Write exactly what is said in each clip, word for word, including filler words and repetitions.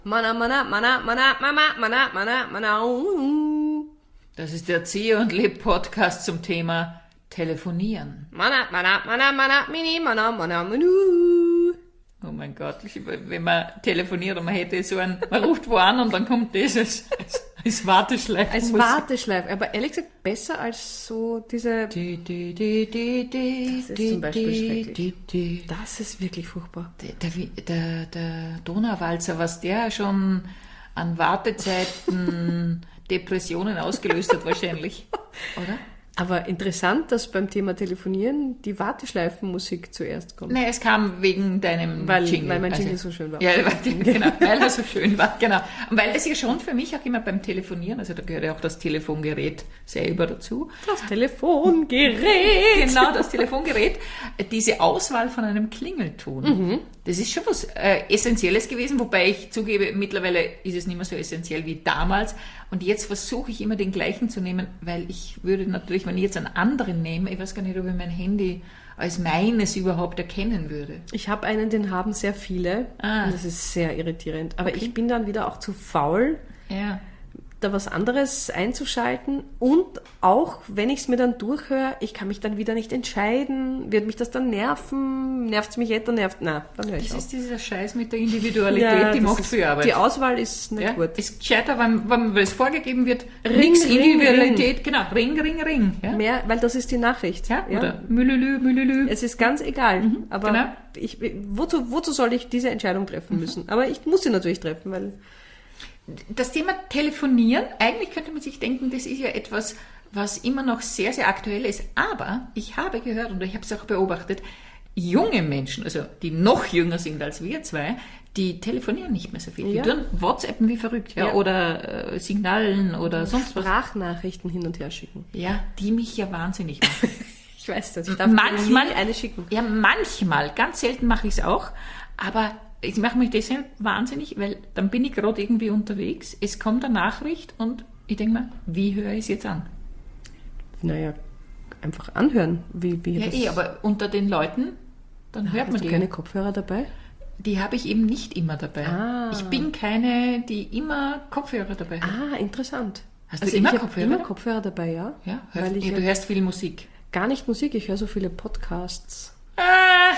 Mana, mana, mana, mana, mana, mana, mana, mana. Das ist der Zieh und Leb Podcast zum Thema Telefonieren. Mana, mana, mana, mana, mini, mana, mana, manu. Oh mein Gott, wenn man telefoniert und man hätte so ein, man ruft wo an und dann kommt das als, als, als Warteschleife. Als Warteschleife, aber ehrlich gesagt besser als so diese... Die, die, die, die, die, das ist zum Beispiel schrecklich. Die, die. Das ist wirklich furchtbar. Der, der, der, der Donauwalzer, was der schon an Wartezeiten, Depressionen ausgelöst hat wahrscheinlich, oder? Aber interessant, dass beim Thema Telefonieren die Warteschleifenmusik zuerst kommt. Nein, es kam wegen deinem weil, Jingle. Weil mein Jingle also, so schön war. Ja, genau, weil er so schön war, genau. Und weil das ja schon für mich auch immer beim Telefonieren, also da gehört ja auch das Telefongerät selber dazu. Das Telefongerät! Genau, das Telefongerät. Diese Auswahl von einem Klingelton. Mhm. Das ist schon was äh, Essentielles gewesen, wobei ich zugebe, mittlerweile ist es nicht mehr so essentiell wie damals. Und jetzt versuche ich immer den gleichen zu nehmen, weil ich würde natürlich, wenn ich jetzt einen anderen nehme, ich weiß gar nicht, ob ich mein Handy als meines überhaupt erkennen würde. Ich habe einen, den haben sehr viele. Ah. Und das ist sehr irritierend. Aber Okay. ich bin dann wieder auch zu faul, Ja. da was anderes einzuschalten. Und auch, wenn ich es mir dann durchhöre, ich kann mich dann wieder nicht entscheiden. Wird mich das dann nerven? Nervt es mich etwa? Nervt? Nein, dann höre ich Das auf. ist dieser Scheiß mit der Individualität, Ja, die das macht ist- viel Arbeit. Die Auswahl ist nicht Ja, gut. ist gescheiter, wenn, wenn es vorgegeben wird, Ring, nix ring, Individualität, genau, Ring, Ring, Ring. Ja? Mehr, weil das ist die Nachricht. Ja? Oder Mülülü, Mülülü. Es ist ganz egal. aber genau. ich, wozu, wozu soll ich diese Entscheidung treffen müssen? Aber ich muss sie natürlich treffen, weil... Das Thema Telefonieren, eigentlich könnte man sich denken, das ist ja etwas, was immer noch sehr, sehr aktuell ist. Aber ich habe gehört und ich habe es auch beobachtet, junge Menschen, also die noch jünger sind als wir zwei, die telefonieren nicht mehr so viel. Ja. Die tun WhatsAppen wie verrückt, ja, Ja. oder äh, Signalen oder sonst was. Sprachnachrichten hin und her schicken. Ja, die mich ja wahnsinnig machen. Ich weiß das. Ich darf Manchmal nie eine schicken. Ja, manchmal. Ganz selten mache ich es auch. Aber ich mache mich deshalb wahnsinnig, weil dann bin ich gerade irgendwie unterwegs, es kommt eine Nachricht und ich denke mir, wie höre ich es jetzt an? Naja, einfach anhören. Wie, wie Ja, das, eh, aber unter den Leuten, dann hört hast man du die. keine Kopfhörer dabei? Die habe ich eben nicht immer dabei. Ah. Ich bin keine, die immer Kopfhörer dabei hat. Ah, interessant. Hast du also immer ich hab Kopfhörer? immer Kopfhörer dabei, ja. Ja, hör, Weil ich ja, du hörst viel Musik. gar nicht Musik, ich höre so viele Podcasts. Ah,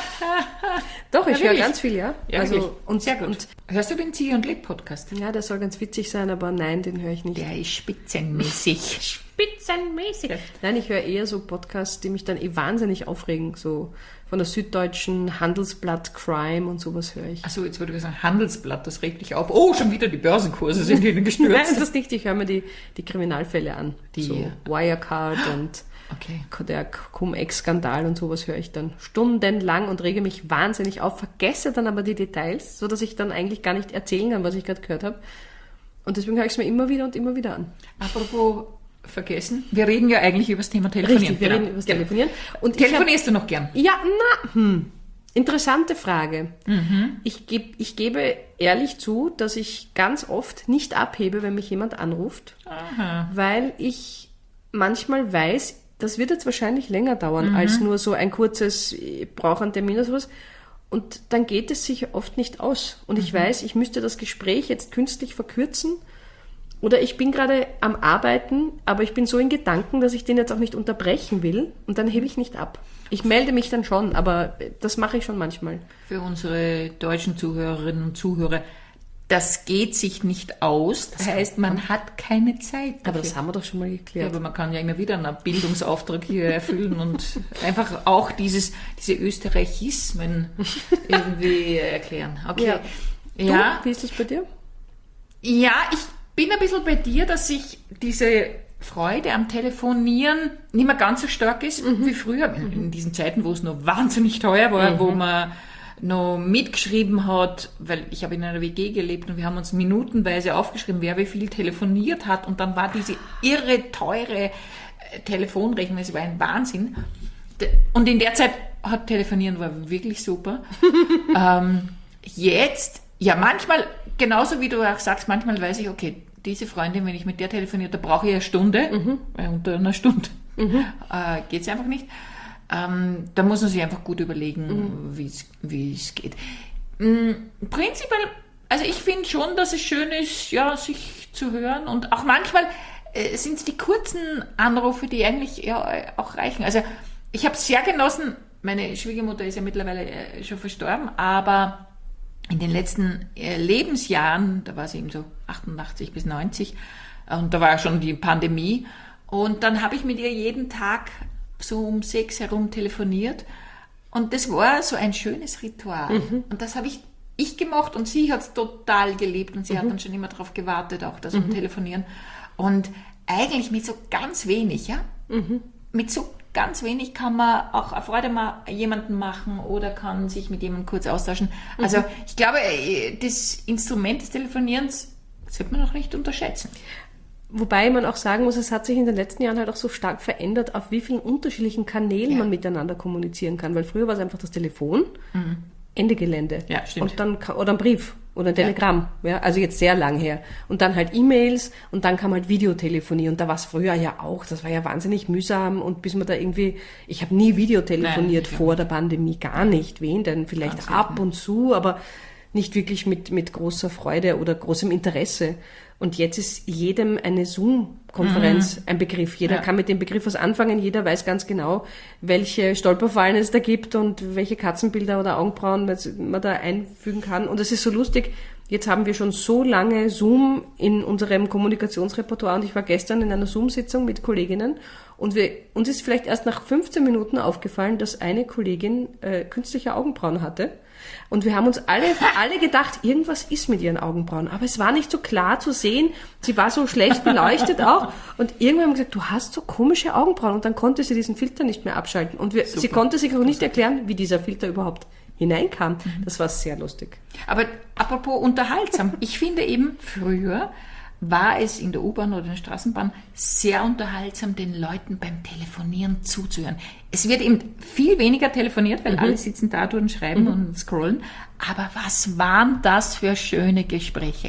Doch, ich Ja, höre wirklich? ganz viel, ja. ja, also, wirklich. und, Sehr gut. Und, Hörst du den Zieh und Leb Podcast? ja, der soll ganz witzig sein, aber nein, den höre ich nicht. Der ist spitzenmäßig. Spitzenmäßig. Nein, ich höre eher so Podcasts, die mich dann eh wahnsinnig aufregen. So von der Süddeutschen, Handelsblatt, Crime und sowas höre ich. Achso, jetzt würde ich sagen, Handelsblatt, das regt dich auf. Oh, schon wieder die Börsenkurse sind ihnen Nein, gestürzt. das nicht. Ich höre mir die, die Kriminalfälle an. Die- so Wirecard und Okay. der Cum-Ex-Skandal und sowas höre ich dann stundenlang und rege mich wahnsinnig auf, vergesse dann aber die Details, so dass ich dann eigentlich gar nicht erzählen kann, was ich gerade gehört habe. Und deswegen höre ich es mir immer wieder und immer wieder an. Apropos vergessen, wir reden ja eigentlich über das Thema Telefonieren. Richtig, wir Genau. reden über das Genau. Telefonieren. Und ich hab, Telefonierst du noch gern? ja, na, hm. Interessante Frage. Ich, geb, ich gebe ehrlich zu, dass ich ganz oft nicht abhebe, wenn mich jemand anruft, Aha. weil ich manchmal weiß, das wird jetzt wahrscheinlich länger dauern als nur so ein kurzes, ich brauche einen Termin oder sowas. Und dann geht es sich oft nicht aus. Und ich weiß, ich müsste das Gespräch jetzt künstlich verkürzen. Oder ich bin gerade am Arbeiten, aber ich bin so in Gedanken, dass ich den jetzt auch nicht unterbrechen will. Und dann hebe ich nicht ab. Ich melde mich dann schon, aber das mache ich schon manchmal. Für unsere deutschen Zuhörerinnen und Zuhörer, das geht sich nicht aus. Das heißt, man hat keine Zeit dafür. Aber das haben wir doch schon mal Ja, geklärt. aber man kann ja immer wieder einen Bildungsauftrag hier erfüllen und einfach auch dieses, diese Österreichismen irgendwie erklären. Okay. Ja. Du, Ja. wie ist das bei dir? Ja, ich bin ein bisschen bei dir, dass ich diese Freude am Telefonieren nicht mehr ganz so stark ist wie früher. In, in diesen Zeiten, wo es noch wahnsinnig teuer war, wo man noch mitgeschrieben hat, weil ich habe in einer W G gelebt und wir haben uns minutenweise aufgeschrieben, wer wie viel telefoniert hat und dann war diese irre teure äh, Telefonrechnung, es war ein Wahnsinn. D- Und in der Zeit hat Telefonieren war wirklich super. ähm, jetzt, ja manchmal, genauso wie du auch sagst, manchmal weiß ich, okay, diese Freundin, wenn ich mit der telefoniere, da brauche ich eine Stunde, weil unter einer Stunde äh, geht es einfach nicht. Ähm, da muss man sich einfach gut überlegen, wie es wie es geht. Mm, prinzipiell, Also ich finde schon, dass es schön ist, ja, sich zu hören und auch manchmal äh, sind es die kurzen Anrufe, die eigentlich ja auch reichen. Also ich habe sehr genossen, meine Schwiegermutter ist ja mittlerweile äh, schon verstorben, aber in den letzten äh, Lebensjahren, da war sie eben so achtundachtzig bis neunzig und da war ja schon die Pandemie und dann habe ich mit ihr jeden Tag so um sechs herum telefoniert und das war so ein schönes Ritual mhm. und das habe ich ich gemacht und sie hat es total geliebt und sie mhm. hat dann schon immer darauf gewartet, auch das mhm. um Telefonieren. Und eigentlich mit so ganz wenig, ja, mhm. mit so ganz wenig kann man auch eine Freude mal jemanden machen oder kann sich mit jemandem kurz austauschen. Mhm. Also ich glaube, das Instrument des Telefonierens sollte man auch nicht unterschätzen. Wobei man auch sagen muss, es hat sich in den letzten Jahren halt auch so stark verändert, auf wie vielen unterschiedlichen Kanälen ja. man miteinander kommunizieren kann. Weil früher war es einfach das Telefon, mhm. Ende Gelände. Ja, stimmt. Und dann, oder ein Brief oder ein Telegramm. Ja. Ja, also jetzt sehr lang her. Und dann halt E-Mails und dann kam halt Videotelefonie. Und da war es früher ja auch, das war ja wahnsinnig mühsam. Und bis man da irgendwie, ich habe nie Videotelefoniert Nein, vor der Pandemie, gar nicht. Wen denn? Vielleicht Ganz ab und zu, aber nicht wirklich mit, mit großer Freude oder großem Interesse. Und jetzt ist jedem eine Zoom-Konferenz mhm. ein Begriff. Jeder ja. kann mit dem Begriff was anfangen. Jeder weiß ganz genau, welche Stolperfallen es da gibt und welche Katzenbilder oder Augenbrauen man da einfügen kann. Und es ist so lustig. Jetzt haben wir schon so lange Zoom in unserem Kommunikationsrepertoire. Und ich war gestern in einer Zoom-Sitzung mit Kolleginnen. Und wir, uns ist vielleicht erst nach fünfzehn Minuten aufgefallen, dass eine Kollegin äh, künstliche Augenbrauen hatte. Und wir haben uns alle, alle gedacht, irgendwas ist mit ihren Augenbrauen. Aber es war nicht so klar zu sehen. Sie war so schlecht beleuchtet auch. Und irgendwann haben wir gesagt, du hast so komische Augenbrauen. Und dann konnte sie diesen Filter nicht mehr abschalten. Und wir, sie konnte sich auch nicht erklären, wie dieser Filter überhaupt hineinkam. Das war sehr lustig. Aber apropos unterhaltsam. Ich finde eben, früher war es in der U-Bahn oder in der Straßenbahn sehr unterhaltsam, den Leuten beim Telefonieren zuzuhören. Es wird eben viel weniger telefoniert, weil mhm. alle sitzen da und schreiben mhm. und scrollen. Aber was waren das für schöne Gespräche?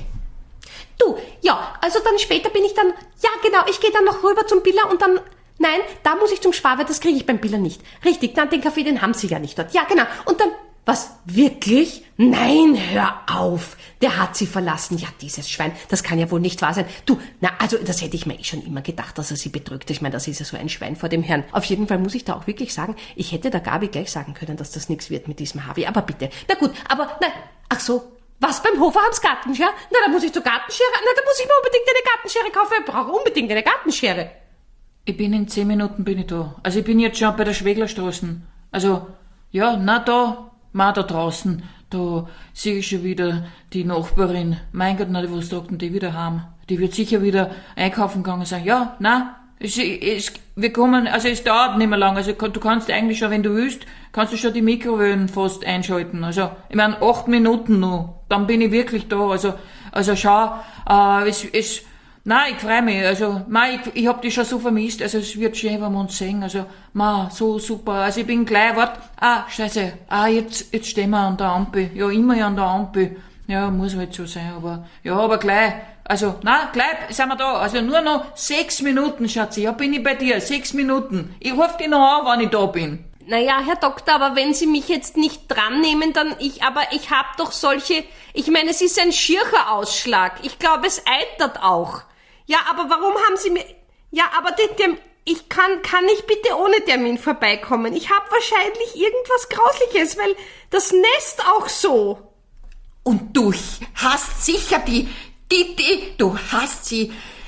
Du, ja, also dann später bin ich dann, ja genau, ich gehe dann noch rüber zum Biller und dann, nein, da muss ich zum Schwabe, das kriege ich beim Biller nicht. Richtig, dann den Kaffee, den haben sie ja nicht dort. Ja, genau. Und dann, was, wirklich? Nein, hör auf. Der hat sie verlassen. Ja, dieses Schwein, das kann ja wohl nicht wahr sein. Du, na, also das hätte ich mir eh schon immer gedacht, dass er sie betrügt. Ich meine, das ist ja so ein Schwein vor dem Herrn. Auf jeden Fall muss ich da auch wirklich sagen, ich hätte der Gabi gleich sagen können, dass das nichts wird mit diesem Harvey. Aber bitte, na gut, aber, na, ach so, was beim Hofer haben's Gartenschere? Na, da muss ich zur Gartenschere, na, da muss ich mir unbedingt eine Gartenschere kaufen. Ich brauche unbedingt eine Gartenschere. Ich bin in zehn Minuten bin ich da. Also ich bin jetzt schon bei der Schweglerstraße. Also, ja, na da... Ma da draußen, da sehe ich schon wieder die Nachbarin. Mein Gott, na, was sagt denn die wieder heim? Die wird sicher wieder einkaufen gegangen und sagen, ja, na, es, es, wir kommen, also es dauert nicht mehr lang. Also du kannst eigentlich schon, wenn du willst, kannst du schon die Mikrowellen fast einschalten. Also, ich meine, acht Minuten noch, dann bin ich wirklich da. Also, also schau, äh, es, es, nein, ich freue mich. Also, nein, ich, ich hab die schon so vermisst. Also, es wird schön, wenn wir uns sehen. Also, ma, so super. Also, ich bin gleich, wart, ah, scheiße, ah, jetzt, jetzt stehen wir an der Ampel. Ja, immer ja an der Ampel. Ja, muss halt so sein, aber, ja, aber gleich. Also, na, gleich sind wir da. Also, nur noch sechs Minuten, Schatzi. Ja, bin ich bei dir. Sechs Minuten. Ich ruf dich noch an, wenn ich da bin. Naja, Herr Doktor, aber wenn Sie mich jetzt nicht dran nehmen, dann ich, aber ich hab doch solche, ich meine, es ist ein Schircherausschlag. Ich glaube, es eitert auch. Ja, aber warum haben Sie mir... Ja, aber den, den, ich kann, kann ich bitte ohne Termin vorbeikommen? Ich habe wahrscheinlich irgendwas Grausliches, weil das Nest auch so. Und du hast sicher die, die, die, du hast sie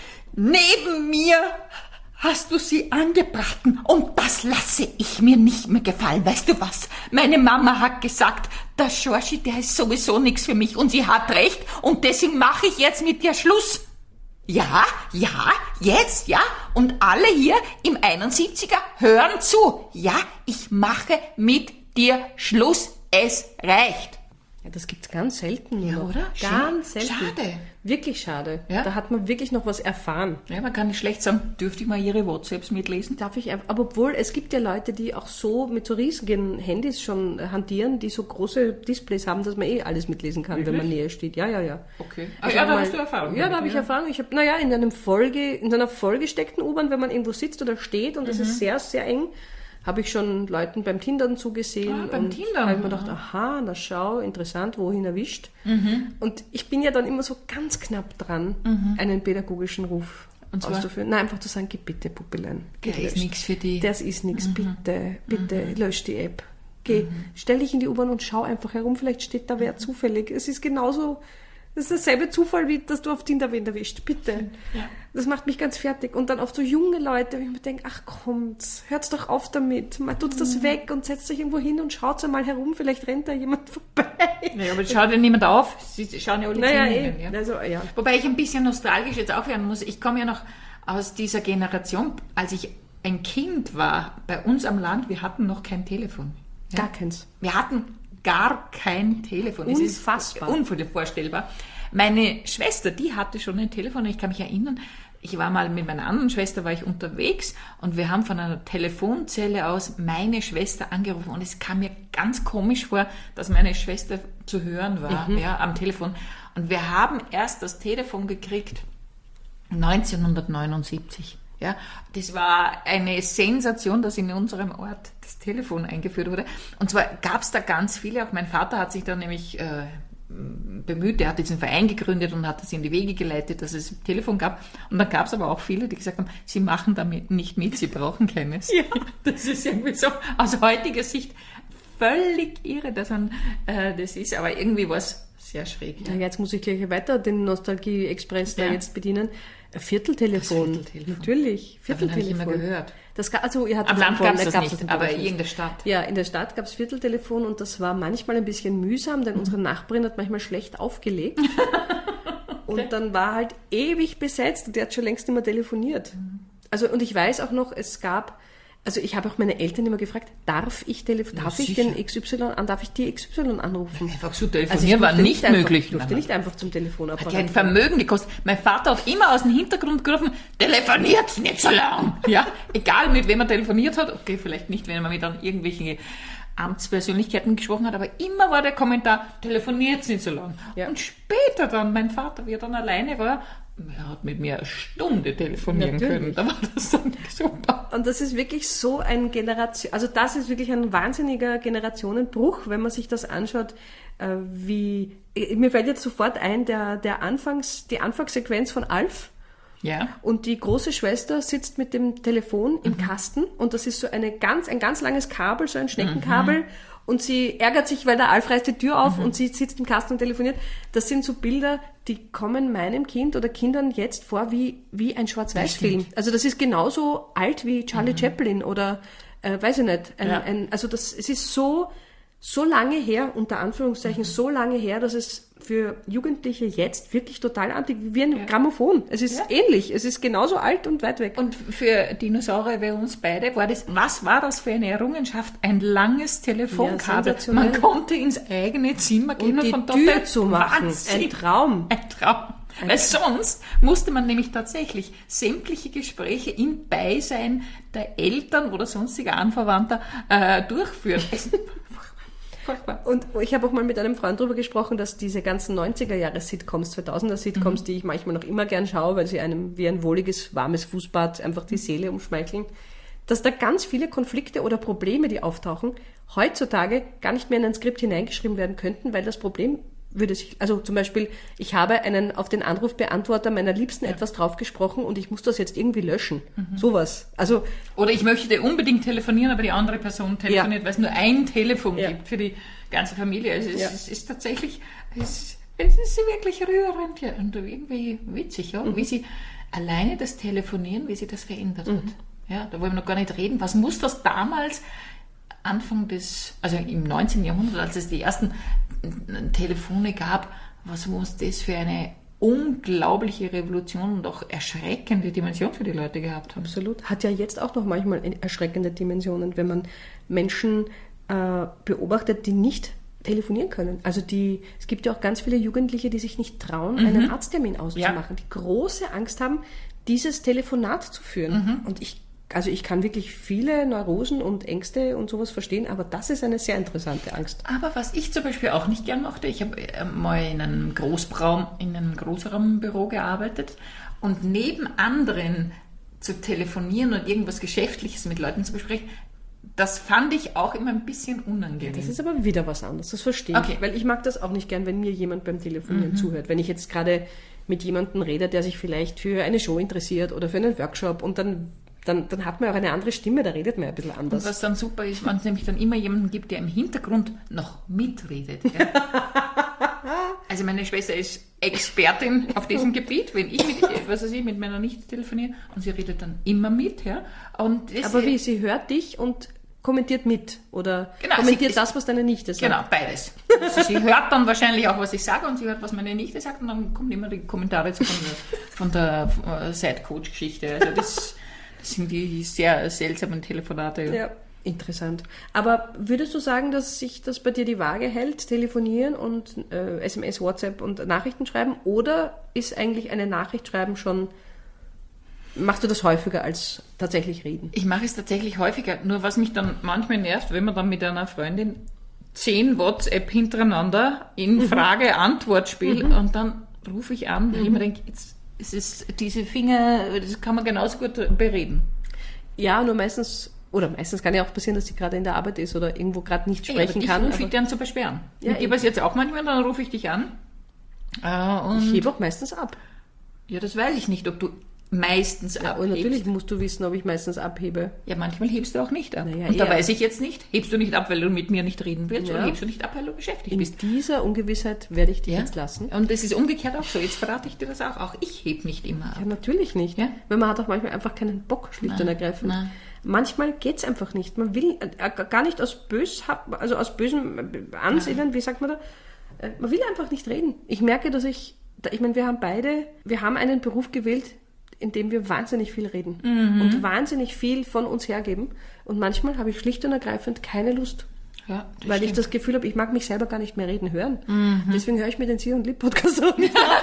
neben mir, hast du sie angebraten. Und das lasse ich mir nicht mehr gefallen. Weißt du was? Meine Mama hat gesagt, der Schorschi, der ist sowieso nichts für mich. Und sie hat recht. Und deswegen mache ich jetzt mit dir Schluss. Ja, ja, jetzt, ja. Und alle hier im einundsiebziger hören zu. Ja, ich mache mit dir Schluss. Es reicht. Ja, das gibt's ganz selten. Ja, noch. oder? Ganz selten. Schade. Wirklich schade. Ja? Da hat man wirklich noch was erfahren. Ja, man kann nicht schlecht sagen, dürfte ich mal Ihre WhatsApps mitlesen? Darf ich, aber obwohl, es gibt ja Leute, die auch so mit so riesigen Handys schon hantieren, die so große Displays haben, dass man eh alles mitlesen kann, Wirklich? wenn man näher steht. Ja, ja, ja. Okay. Ach, ja, da mal, hast du Erfahrung. Ja, da habe ich Erfahrung. Ich habe, naja, in einem Folge, in einer vollgesteckten U-Bahn, wenn man irgendwo sitzt oder steht und es mhm. ist sehr, sehr eng, Habe ich schon Leuten beim Tindern zugesehen. Ah, beim und Tindern, habe ich mir aha. gedacht, aha, na schau, interessant, wohin erwischt. Mhm. Und ich bin ja dann immer so ganz knapp dran, einen pädagogischen Ruf Und zwar? auszuführen. Nein, einfach zu sagen, geh bitte, Puppelein. geh, Der ist lösch. nichts für die. Das ist nichts, bitte, bitte, lösch die App. Geh, stell dich in die U-Bahn und schau einfach herum, vielleicht steht da wer zufällig. Es ist genauso, das ist derselbe Zufall, wie dass du auf Tinder wen erwischt, bitte. Ja. Das macht mich ganz fertig. Und dann oft so junge Leute, wo ich mir denke, ach kommt's, hört's doch auf damit. Mal tut's das weg und setzt euch irgendwo hin und schaut's einmal herum, vielleicht rennt da jemand vorbei. Naja, aber es schaut ja niemand auf. Sie schauen ja alle Naja, Zähne eh. hin, ja. Also, ja. Wobei ich ein bisschen nostalgisch jetzt auch werden muss. Ich komme ja noch aus dieser Generation, als ich ein Kind war, bei uns am Land, wir hatten noch kein Telefon. Ja? Gar keins. Wir hatten gar kein Telefon. Es ist Unfassbar. unvorstellbar. Meine Schwester, die hatte schon ein Telefon. Ich kann mich erinnern, ich war mal mit meiner anderen Schwester, war ich unterwegs und wir haben von einer Telefonzelle aus meine Schwester angerufen und es kam mir ganz komisch vor, dass meine Schwester zu hören war, Mhm. ja, am Telefon. Und wir haben erst das Telefon gekriegt neunzehnhundertneunundsiebzig. Ja, das war eine Sensation, dass in unserem Ort das Telefon eingeführt wurde. Und zwar gab es da ganz viele, auch mein Vater hat sich da nämlich äh, bemüht, der hat diesen Verein gegründet und hat das in die Wege geleitet, dass es ein Telefon gab. Und dann gab es aber auch viele, die gesagt haben, sie machen damit nicht mit, sie brauchen keines. Ja. Das ist irgendwie so aus heutiger Sicht völlig irre, dass man äh, das ist, aber irgendwie war es sehr schräg. Ja, jetzt muss ich gleich weiter den Nostalgie-Express da Ja. jetzt bedienen. Ein Vierteltelefon. Das Vierteltelefon. Natürlich. Davon habe ich Vierteltelefon. immer gehört. Das, ga- also, ihr hattet Am Land davon, gab es ne, das gab's nicht, in aber Deutschland in der Stadt. Ja, in der Stadt gab es Vierteltelefon und das war manchmal ein bisschen mühsam, denn unsere Nachbarin hat manchmal schlecht aufgelegt. Und dann war halt ewig besetzt und der hat schon längst nicht mehr telefoniert. Also, und ich weiß auch noch, es gab, also ich habe auch meine Eltern immer gefragt, darf ich, telef- darf ich sicher. den X Y an, darf ich die X Y anrufen? Einfach so Also ich telefonieren war durfte nicht einfach, möglich. Ich durfte nicht einfach zum Telefonapparat. Hat ja ein Vermögen gekostet. Mein Vater hat immer aus dem Hintergrund gerufen, telefoniert nicht so lang. Ja, egal mit wem er telefoniert hat. Okay, vielleicht nicht, wenn man mit dann irgendwelchen Amtspersönlichkeiten gesprochen hat, aber immer war der Kommentar, telefoniert nicht so lang. Ja. Und später dann, mein Vater, wie er dann alleine war, er hat mit mir eine Stunde telefonieren Natürlich. können. Da war das dann super. Und das ist wirklich so ein Generation, also das ist wirklich ein wahnsinniger Generationenbruch, wenn man sich das anschaut, äh, wie, mir fällt jetzt sofort ein, der, der Anfangs, die Anfangssequenz von Alf. Ja. Und die große Schwester sitzt mit dem Telefon im Kasten und das ist so eine ganz, ein ganz langes Kabel, so ein Schneckenkabel. Und sie ärgert sich, weil der Alf reißt die Tür auf und sie sitzt im Kasten und telefoniert. Das sind so Bilder, die kommen meinem Kind oder Kindern jetzt vor wie, wie ein Schwarz-Weiß-Film. Also das ist genauso alt wie Charlie Chaplin oder, äh, weiß ich nicht. Ein, Ja. ein, also das, es ist so, so lange her, unter Anführungszeichen, so lange her, dass es für Jugendliche jetzt wirklich total antik, wie ein Grammophon. Es ist ähnlich. Es ist genauso alt und weit weg. Und für Dinosaurier wie uns beide war das, was war das für eine Errungenschaft? Ein langes Telefonkabel. Ja, Man sensationell. konnte ins eigene Zimmer gehen Und und, die von dort Tür ein zu machen. Wahnsinn. Ein Traum. Ein Traum. Weil sonst musste man nämlich tatsächlich sämtliche Gespräche im Beisein der Eltern oder sonstiger Anverwandter äh, durchführen. Furchtbar. Und ich habe auch mal mit einem Freund darüber gesprochen, dass diese ganzen neunziger-Jahre-Sitcoms, zweitausender-Sitcoms, die ich manchmal noch immer gern schaue, weil sie einem wie ein wohliges, warmes Fußbad einfach die Seele umschmeicheln, dass da ganz viele Konflikte oder Probleme, die auftauchen, heutzutage gar nicht mehr in ein Skript hineingeschrieben werden könnten, weil das Problem würde sich, also zum Beispiel, ich habe einen auf den Anrufbeantworter meiner Liebsten etwas draufgesprochen und ich muss das jetzt irgendwie löschen. Sowas. Also Oder ich möchte unbedingt telefonieren, aber die andere Person telefoniert, weil es nur ein Telefon Ja. gibt für die ganze Familie. Also es, Ja. ist, es ist tatsächlich, es, es ist wirklich rührend ja, und irgendwie witzig, ja? Mhm. Wie sie alleine das Telefonieren, wie sie das verändert hat. Ja, da wollen wir noch gar nicht reden. Was muss das damals Anfang des, also im neunzehnten Jahrhundert, als es die ersten Telefone gab, was muss das für eine unglaubliche Revolution und auch erschreckende Dimension für die Leute gehabt haben. absolut. Hat ja jetzt auch noch manchmal erschreckende Dimensionen, wenn man Menschen äh, beobachtet, die nicht telefonieren können. Also die, es gibt ja auch ganz viele Jugendliche, die sich nicht trauen, einen Arzttermin auszumachen, die große Angst haben, dieses Telefonat zu führen. Und ich, also ich kann wirklich viele Neurosen und Ängste und sowas verstehen, aber das ist eine sehr interessante Angst. Aber was ich zum Beispiel auch nicht gern mochte, ich habe äh, mal in einem Großraum, in einem Großraumbüro gearbeitet und neben anderen zu telefonieren und irgendwas Geschäftliches mit Leuten zu besprechen, das fand ich auch immer ein bisschen unangenehm. Das ist aber wieder was anderes, das verstehe Okay. ich. Weil ich mag das auch nicht gern, wenn mir jemand beim Telefonieren Mhm. zuhört. Wenn ich jetzt gerade mit jemandem rede, der sich vielleicht für eine Show interessiert oder für einen Workshop und dann, dann, dann hat man auch eine andere Stimme, da redet man ein bisschen Und anders. was dann super ist, wenn es nämlich dann immer jemanden gibt, der im Hintergrund noch mitredet. Gell? Also meine Schwester ist Expertin auf diesem Gebiet, wenn ich mit, was weiß ich, mit meiner Nichte telefoniere und sie redet dann immer mit. Ja? Und das Aber wie, sie hört dich und kommentiert mit oder Genau, kommentiert sie- das, was deine Nichte sagt. Genau, beides. Also sie hört dann wahrscheinlich auch, was ich sage und sie hört, was meine Nichte sagt und dann kommen immer die Kommentare zu von der, von der äh, Side-Coach-Geschichte. Also das, das sind die sehr seltsamen Telefonate. Ja, interessant. Aber würdest du sagen, dass sich das bei dir die Waage hält, telefonieren und äh, S M S, WhatsApp und Nachrichten schreiben? Oder ist eigentlich eine Nachricht schreiben schon, machst du das häufiger als tatsächlich reden? Ich mache es tatsächlich häufiger, nur was mich dann manchmal nervt, wenn man dann mit einer Freundin zehn WhatsApp hintereinander in Frage-Antwort-Spiel und dann rufe ich an, weil ich mir denke, jetzt, es ist diese Finger, das kann man genauso gut bereden. Ja, nur meistens, oder meistens kann ja auch passieren, dass sie gerade in der Arbeit ist oder irgendwo gerade nicht sprechen ja, kann. Ich rufe aber dich dann zu beschweren. Ja, Mit dir eben. passiert es auch manchmal, dann rufe ich dich an. Äh, und Ich hebe auch meistens ab. ja, das weiß ich nicht, ob du meistens Ja, und abhebst. natürlich musst du wissen, ob ich meistens abhebe. Ja, manchmal hebst du auch nicht ab. Naja, und da eher. weiß ich jetzt nicht, hebst du nicht ab, weil du mit mir nicht reden willst, Ja. oder hebst du nicht ab, weil du beschäftigt In bist. dieser Ungewissheit werde ich dich Ja? jetzt lassen. Und das ist umgekehrt auch so. Jetzt verrate ich dir das auch. Auch ich heb nicht immer ab. Ja, natürlich nicht. Ja? Weil man hat auch manchmal einfach keinen Bock, schlicht und ergreifend. nein. Manchmal geht's einfach nicht. Man will äh, gar nicht aus bös, also aus bösem äh, Ansinnen, wie sagt man da? Äh, man will einfach nicht reden. Ich merke, dass ich, da- ich meine, wir haben beide, wir haben einen Beruf gewählt, in dem wir wahnsinnig viel reden und wahnsinnig viel von uns hergeben. Und manchmal habe ich schlicht und ergreifend keine Lust. Ja, das Weil ich stimmt. das Gefühl habe, ich mag mich selber gar nicht mehr reden hören. Deswegen höre ich mir den Sie und Lieb Podcast auch nicht an.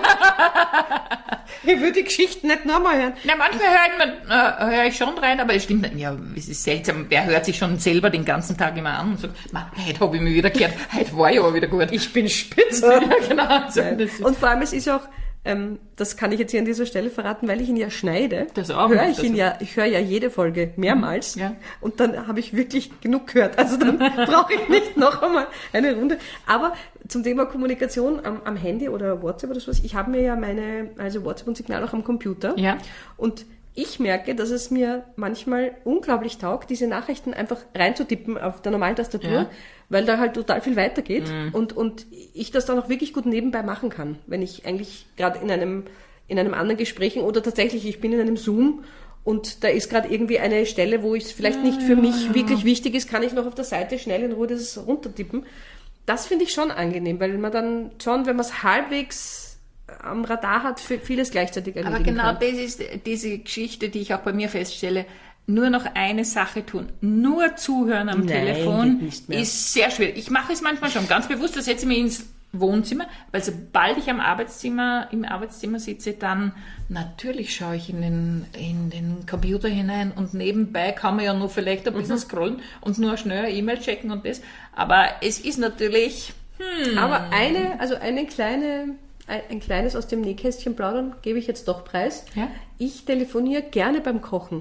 Ich würde die Geschichten nicht nochmal hören. Na, manchmal höre ich, äh, höre ich schon rein, aber es stimmt nicht. Ja, es ist seltsam. Wer hört sich schon selber den ganzen Tag immer an und sagt, "Ma, heute habe ich mich wieder gehört, heute war ich aber wieder gut. Ich bin spitze. Ja, genau. So, das ist- Und vor allem, es ist auch, ähm, das kann ich jetzt hier an dieser Stelle verraten, weil ich ihn ja schneide. Das auch höre noch ich ihn dazu. ja, ich höre ja jede Folge mehrmals. Ja. Und dann habe ich wirklich genug gehört. Also dann brauche ich nicht noch einmal eine Runde. Aber zum Thema Kommunikation am, am Handy oder WhatsApp oder sowas, ich habe mir ja meine, also WhatsApp und Signal auch am Computer. Ja. Und ich merke, dass es mir manchmal unglaublich taugt, diese Nachrichten einfach reinzutippen auf der normalen Tastatur, Ja. weil da halt total viel weitergeht und, und ich das dann auch wirklich gut nebenbei machen kann, wenn ich eigentlich gerade in einem, in einem anderen Gespräch oder tatsächlich, ich bin in einem Zoom und da ist gerade irgendwie eine Stelle, wo es vielleicht nicht für mich wirklich wichtig ist, kann ich noch auf der Seite schnell in Ruhe das runtertippen. Das finde ich schon angenehm, weil man dann schon, wenn man es halbwegs am Radar hat, für vieles gleichzeitig erledigen Aber genau kann. das ist diese Geschichte, die ich auch bei mir feststelle. Nur noch eine Sache tun. Nur zuhören am Nein, Telefon geht nicht mehr. ist sehr schwierig. Ich mache es manchmal schon ganz bewusst, da setze ich mich ins Wohnzimmer, weil sobald ich am Arbeitszimmer, im Arbeitszimmer sitze, dann natürlich schaue ich in den, in den Computer hinein und nebenbei kann man ja nur vielleicht ein bisschen scrollen und nur schnell eine E-Mail checken und das. Aber es ist natürlich, Aber eine, also eine kleine, ein, ein kleines aus dem Nähkästchen plaudern gebe ich jetzt doch preis. Ja? Ich telefoniere gerne beim Kochen.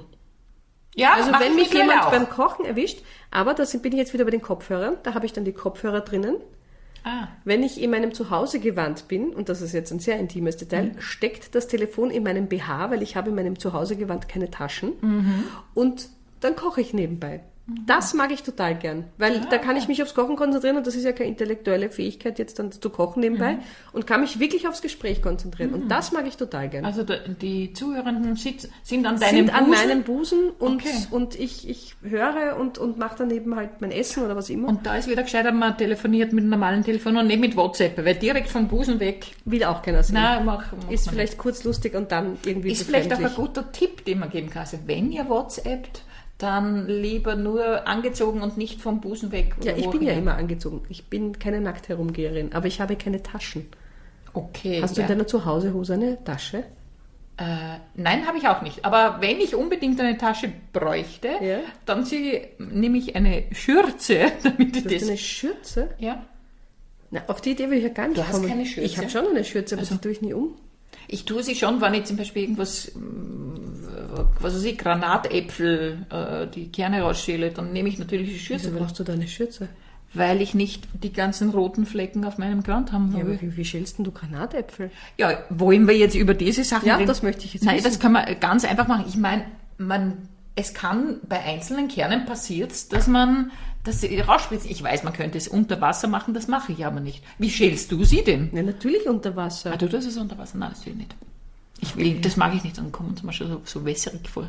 ja, Also mach wenn ich mich mittlerweile jemand auch. beim Kochen erwischt, aber da sind- bin ich jetzt wieder bei den Kopfhörern, da habe ich dann die Kopfhörer drinnen. Ah. Wenn ich in meinem Zuhausegewand bin, und das ist jetzt ein sehr intimes Detail, steckt das Telefon in meinem B H, weil ich habe in meinem Zuhausegewand keine Taschen. Und dann koche ich nebenbei. Das mag ich total gern, weil da kann ich mich aufs Kochen konzentrieren und das ist ja keine intellektuelle Fähigkeit, jetzt dann zu kochen nebenbei und kann mich wirklich aufs Gespräch konzentrieren. Und das mag ich total gern. Also da- die Zuhörenden sit- sind an deinem sind an Busen meinem Busen und, Okay. und ich, ich höre und, und mache daneben halt mein Essen oder was immer. und da ist wieder gescheiter, man telefoniert mit einem normalen Telefon und nicht mit WhatsApp, weil direkt vom Busen weg, Will auch keiner sehen. nein, mach, mach ist man vielleicht kurz lustig und dann irgendwie nicht. Ist vielleicht auch ein befremdlich. guter Tipp, den man geben kann. Also wenn ihr WhatsAppt, dann lieber nur angezogen und nicht vom Busen weg. Ja, oder ich wo bin auch ja immer. immer angezogen. Ich bin keine nackt herumgeherin, aber ich habe keine Taschen. Okay. Hast du ja. in deiner Zuhausehose eine Tasche? Äh, nein, habe ich auch nicht. Aber wenn ich unbedingt eine Tasche bräuchte, Ja. dann sie, nehme ich eine Schürze, damit ich Du hast das... eine Schürze? Ja. Na, auf die Idee will ich ja gar nicht Du hast kommen. keine Schürze? Ich habe schon eine Schürze, aber Also- die tue ich nie um. Ich tue sie schon, wenn ich zum Beispiel irgendwas mm, was weiß ich, Granatäpfel, äh, die Kerne rausschäle, dann nehme ich natürlich die Schürze, Wieso brauchst du da eine Schürze? weil ich nicht die ganzen roten Flecken auf meinem Gewand haben Ja, will. aber wie, wie schälst denn du Granatäpfel? Ja, wollen wir jetzt über diese Sachen Ja, reden? das möchte ich jetzt Nein, wissen. das kann man ganz einfach machen. Ich meine, man, es kann bei einzelnen Kernen passiert, dass man das rausspritzt. Ich weiß, man könnte es unter Wasser machen, das mache ich aber nicht. Wie schälst du sie denn? Ja, natürlich unter Wasser. Ah, du tust es unter Wasser? Nein, das will ich nicht. Ich will, das mag ich nicht, dann kommen sie mir schon so, so wässrig vor.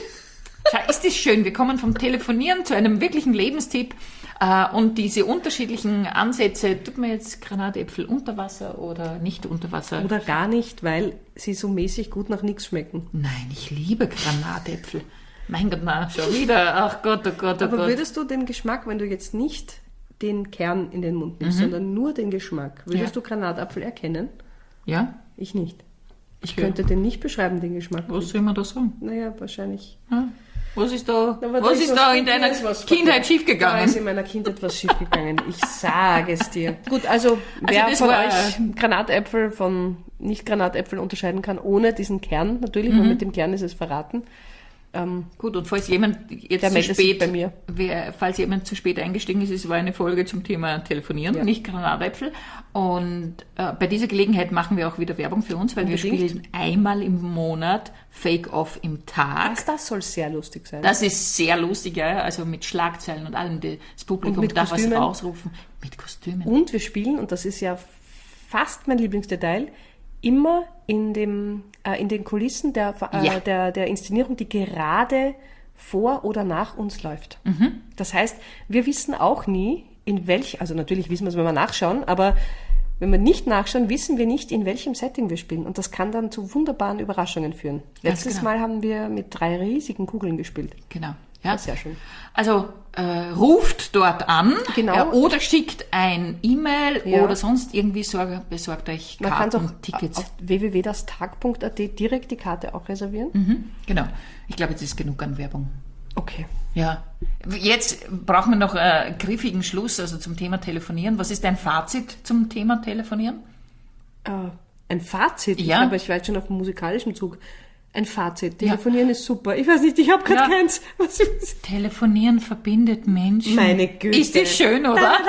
Schau, ist das schön. Wir kommen vom Telefonieren zu einem wirklichen Lebenstipp. Äh, und diese unterschiedlichen Ansätze, tut man jetzt Granatäpfel unter Wasser oder nicht unter Wasser? Oder gar nicht, weil sie so mäßig gut nach nichts schmecken. Nein, ich liebe Granatäpfel. Mein Gott, na, schon wieder. Ach Gott, oh Gott, oh Aber Gott. würdest du den Geschmack, wenn du jetzt nicht den Kern in den Mund nimmst, sondern nur den Geschmack, würdest Ja. du Granatapfel erkennen? Ja? Ich nicht. Ich Okay. könnte den nicht beschreiben, den Geschmack. Was soll man da sagen? Naja, wahrscheinlich. Ja? Was ist da, Aber was da ist da in da deiner ist was Kindheit Da ist schiefgegangen? in meiner Kindheit was schiefgegangen. Ich sage es dir. Gut, also wer das von war- euch Granatäpfel von Nicht-Granatäpfeln unterscheiden kann, ohne diesen Kern, natürlich, weil mit dem Kern ist es verraten. Ähm, Gut, und falls jemand jetzt Der zu meldet sich spät, bei mir. Wer, falls jemand zu spät eingestiegen ist, es war eine Folge zum Thema Telefonieren, Ja. nicht Granatäpfel. Und äh, bei dieser Gelegenheit machen wir auch wieder Werbung für uns, weil Unbedingt. wir spielen einmal im Monat Fake Off im Tag. das, das soll sehr lustig sein. Das ist sehr lustig, ja, also mit Schlagzeilen und allem. Das Publikum Und mit darf was Kostümen. ausrufen. Mit Kostümen. Und wir spielen, und das ist ja fast mein Lieblingsdetail, immer in, dem, äh, in den Kulissen der, äh, Ja. der, der Inszenierung, die gerade vor oder nach uns läuft. Mhm. Das heißt, wir wissen auch nie, in welch, also natürlich wissen wir es, wenn wir nachschauen, aber wenn wir nicht nachschauen, wissen wir nicht, in welchem Setting wir spielen. Und das kann dann zu wunderbaren Überraschungen führen. Ganz Letztes genau. Mal haben wir mit drei riesigen Kugeln gespielt. Genau. Ja. Sehr schön. Also äh, ruft dort an Genau. äh, oder schickt ein E-Mail Ja. oder sonst irgendwie sorg, besorgt euch Man kann Karten, auch Tickets. auf w w w punkt das tag punkt a t direkt die Karte auch reservieren. Mhm, genau. Ich glaube, jetzt ist genug an Werbung. Okay. Ja. Jetzt brauchen wir noch einen griffigen Schluss, also zum Thema Telefonieren. Was ist dein Fazit zum Thema Telefonieren? Äh, ein Fazit? Ja. Ich, aber ich war jetzt schon auf dem musikalischen Zug. Ein Fazit. Telefonieren ist super. Ich weiß nicht, ich habe gerade Ja. keins. Was ist Telefonieren verbindet Menschen. Meine Güte. Ist das schön, oder? Da, da,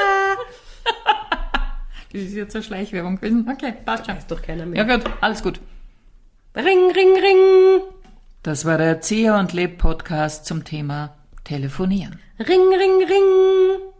da, Das ist jetzt eine Schleichwerbung gewesen. Okay, passt schon. da. Ist doch keiner mehr. Ja gut, alles gut. Ring, ring, ring. Das war der Erzieher und Leb Podcast zum Thema Telefonieren. Ring, ring, ring.